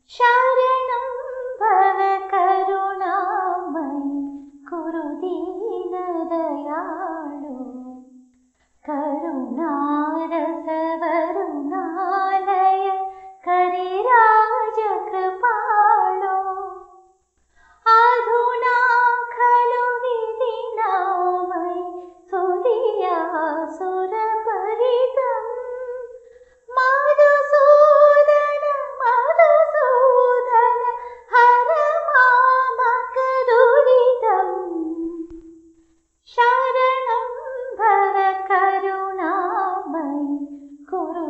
शरणं भव करुणामयि कुरु दीनदयाळु करुणारसवरुणालय करिराजकृपाळु अधुना खलु विधिनामयि सुधियासुरपरितम् मधुसूदन मधुसूदन हर मामकदुरितम् शरणं भव करुणामयि कुरु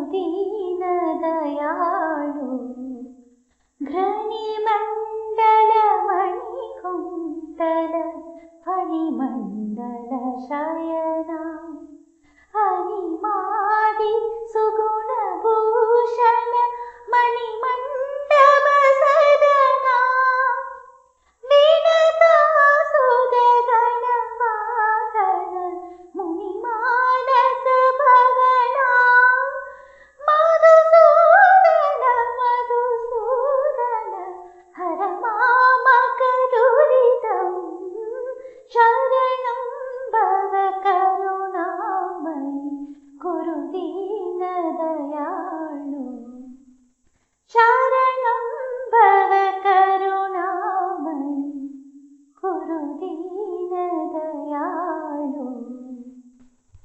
दीनदयाळु घृणिमण्डलमणिकुण्डल फणिमण्डल शयना हनिमादि